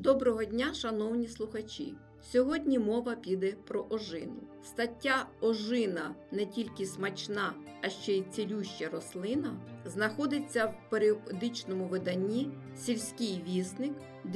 Доброго дня, шановні слухачі! Сьогодні мова піде про ожину. Стаття «Ожина не тільки смачна, а ще й цілюща рослина» знаходиться в періодичному виданні «Сільський вісник»,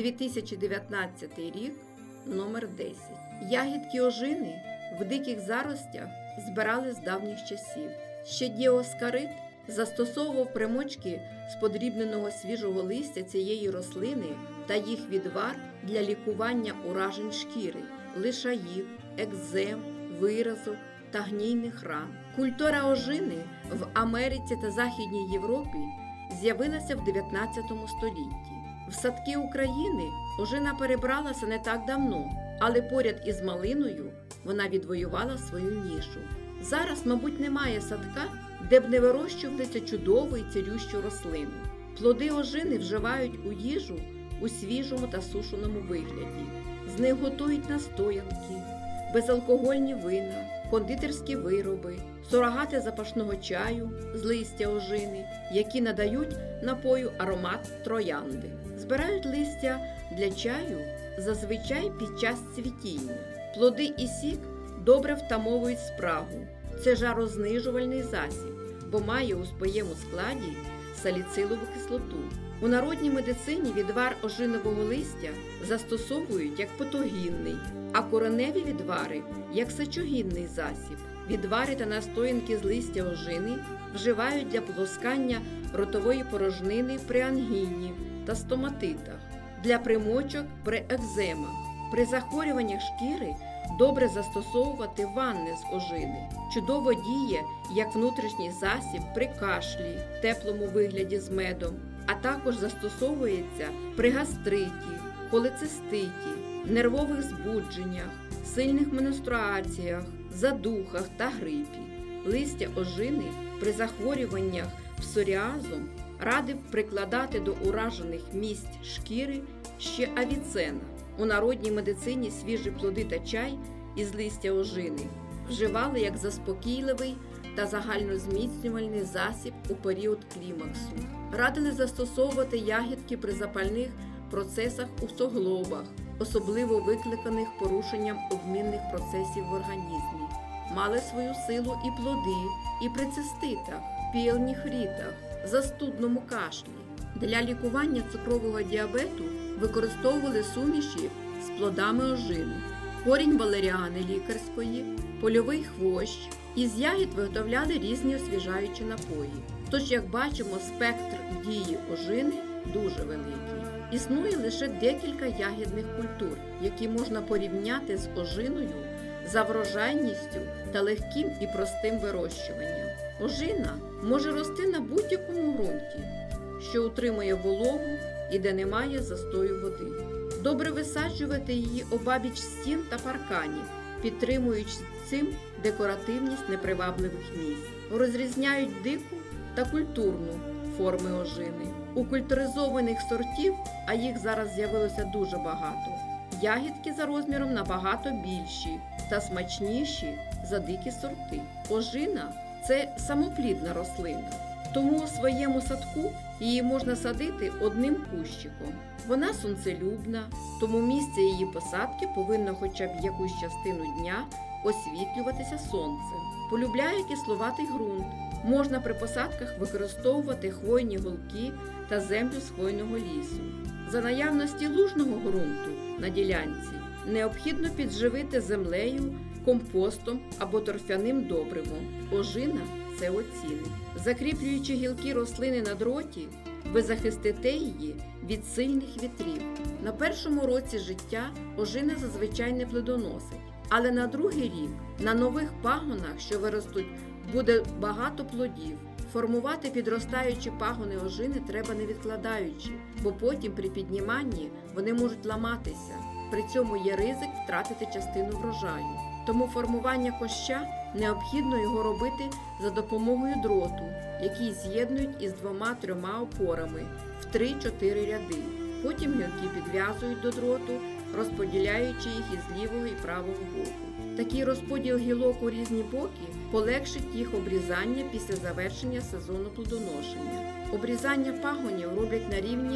2019 рік, номер 10. Ягідки ожини в диких заростях збирали з давніх часів. Ще Діоскарид застосовував примочки з подрібненого свіжого листя цієї рослини та їх відвар для лікування уражень шкіри, лишаїв, екзем, виразок та гнійних ран. Культура ожини в Америці та Західній Європі з'явилася в 19 столітті. В садки України ожина перебралася не так давно, але поряд із малиною вона відвоювала свою нішу. Зараз, мабуть, немає садка, де б не вирощувалися чудову і цілющу рослину. Плоди ожини вживають у їжу у свіжому та сушеному вигляді. З них готують настоянки, безалкогольні вина, кондитерські вироби, сурогати запашного чаю з листя ожини, які надають напою аромат троянди. Збирають листя для чаю зазвичай під час цвітіння. Плоди і сік добре втамовують спрагу. Це жарознижувальний засіб, бо має у своєму складі саліцилову кислоту. У народній медицині відвар ожинового листя застосовують як патогінний, а кореневі відвари – як сечогінний засіб. Відвари та настоянки з листя ожини вживають для полоскання ротової порожнини при ангіні та стоматитах, для примочок при екземах. При захворюваннях шкіри добре застосовувати ванни з ожини. Чудово діє як внутрішній засіб при кашлі, теплому вигляді з медом, а також застосовується при гастриті, холециститі, нервових збудженнях, сильних менструаціях, задухах та грипі. Листя ожини при захворюваннях псоріазом радив прикладати до уражених місць шкіри ще авіцена. У народній медицині свіжі плоди та чай із листя ожини вживали як заспокійливий та загальнозміцнювальний засіб у період клімаксу. Радили застосовувати ягідки при запальних процесах у суглобах, особливо викликаних порушенням обмінних процесів в організмі. Мали свою силу і плоди, і при циститах, піелніфритах, застудному кашлі. Для лікування цукрового діабету використовували суміші з плодами ожини, корінь валеріани лікарської, польовий хвощ. Із ягід виготовляли різні освіжаючі напої. Тож, як бачимо, спектр дії ожини дуже великий. Існує лише декілька ягідних культур, які можна порівняти з ожиною за врожайністю та легким і простим вирощуванням. Ожина може рости на будь-якому ґрунті, що утримує вологу і де немає застою води. Добре висаджувати її обабіч стін та парканів, підтримуючи цим декоративність непривабливих місць. Розрізняють дику та культурну форми ожини. У культуризованих сортів, а їх зараз з'явилося дуже багато, ягідки за розміром набагато більші та смачніші за дикі сорти. Ожина – це самоплідна рослина, тому у своєму садку її можна садити одним кущиком. Вона сонцелюбна, тому місце її посадки повинно хоча б якусь частину дня освітлюватися сонцем. Полюбляє кисловатий ґрунт. Можна при посадках використовувати хвойні голки та землю з хвойного лісу. За наявності лужного ґрунту на ділянці необхідно підживити землею, компостом або торфяним добривом. Ожина це оцінить. Закріплюючи гілки рослини на дроті, ви захистите її від сильних вітрів. На першому році життя ожина зазвичай не плодоносить, але на другий рік на нових пагонах, що виростуть, буде багато плодів. Формувати підростаючі пагони ожини треба не відкладаючи, бо потім при підніманні вони можуть ламатися. При цьому є ризик втратити частину врожаю. Тому формування куща необхідно його робити за допомогою дроту, який з'єднують із 2-3 опорами в 3-4 ряди. Потім гілки підв'язують до дроту, розподіляючи їх із лівого і правого боку. Такий розподіл гілок у різні боки полегшить їх обрізання після завершення сезону плодоношення. Обрізання пагонів роблять на рівні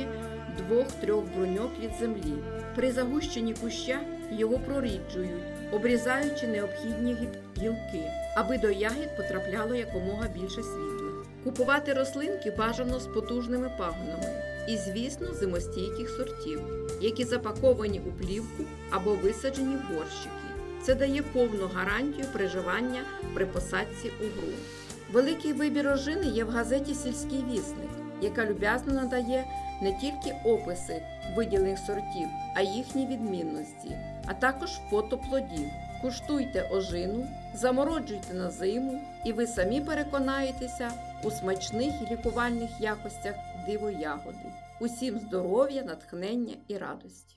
2-3 бруньок від землі. При загущенні куща його проріджують, обрізаючи необхідні гілки, аби до ягід потрапляло якомога більше світла. Купувати рослинки бажано з потужними пагонами і, звісно, зимостійких сортів, які запаковані у плівку або висаджені в горщики. Це дає повну гарантію приживання при посадці у ґрунт. Великий вибір ожини є в газеті «Сільський вісник», яка люб'язно надає не тільки описи виділених сортів, а їхні відмінності, а також фото плодів. Куштуйте ожину, замороджуйте на зиму, і ви самі переконаєтеся у смачних і лікувальних якостях дивоягоди. Усім здоров'я, натхнення і радості!